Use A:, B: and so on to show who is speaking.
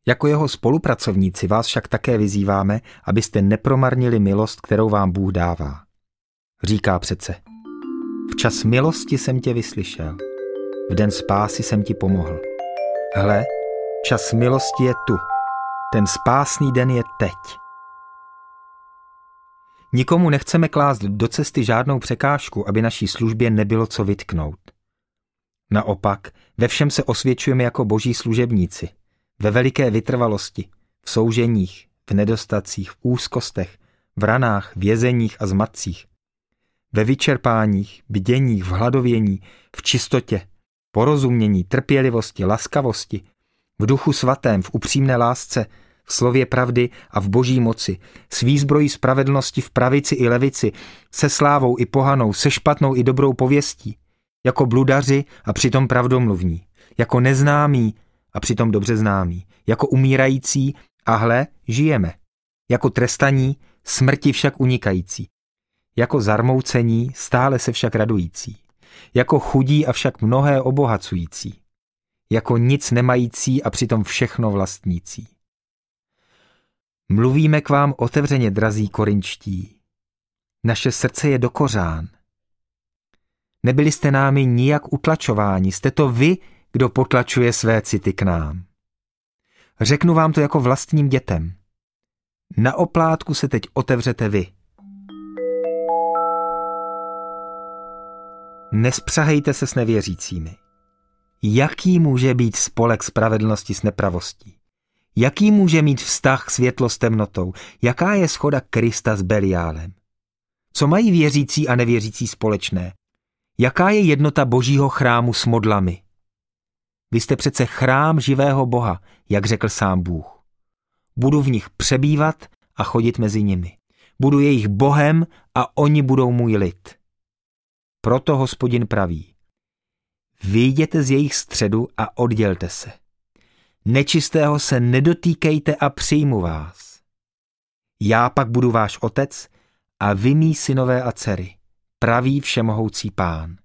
A: Jako jeho spolupracovníci vás však také vyzýváme, abyste nepromarnili milost, kterou vám Bůh dává. Říká přece: Včas milosti jsem tě vyslyšel, v den spásy jsem ti pomohl. Hle, čas milosti je tu, ten spásný den je teď. Nikomu nechceme klást do cesty žádnou překážku, aby naší službě nebylo co vytknout. Naopak, ve všem se osvědčujeme jako boží služebníci, ve veliké vytrvalosti, v souženích, v nedostacích, v úzkostech, v ranách, vězeních a zmatcích, ve vyčerpáních, bděních, v hladovění, v čistotě, porozumění, trpělivosti, laskavosti, v duchu svatém, v upřímné lásce, v slově pravdy a v boží moci, s výzbrojí spravedlnosti v pravici i levici, se slávou i pohanou, se špatnou i dobrou pověstí, jako bludaři a přitom pravdomluvní, jako neznámí a přitom dobře známí, jako umírající a hle, žijeme, jako trestaní, smrti však unikající, jako zarmoucení, stále se však radující, jako chudí a však mnohé obohacující, jako nic nemající a přitom všechno vlastnící. Mluvíme k vám otevřeně, drazí korinčtí. Naše srdce je dokořán. Nebyli jste námi nijak utlačováni, jste to vy, kdo potlačuje své city k nám. Řeknu vám to jako vlastním dětem. Na oplátku se teď otevřete vy. Nespřahejte se s nevěřícími. Jaký může být spolek spravedlnosti s nepravostí? Jaký může mít vztah světlo s temnotou? Jaká je shoda Krista s Beliálem? Co mají věřící a nevěřící společné? Jaká je jednota božího chrámu s modlami? Vy jste přece chrám živého Boha, jak řekl sám Bůh. Budu v nich přebývat a chodit mezi nimi. Budu jejich Bohem a oni budou můj lid. Proto Hospodin praví: vyjděte z jejich středu a oddělte se. Nečistého se nedotýkejte a přijmu vás. Já pak budu váš otec a vy mí synové a dcery, praví všemohoucí Pán.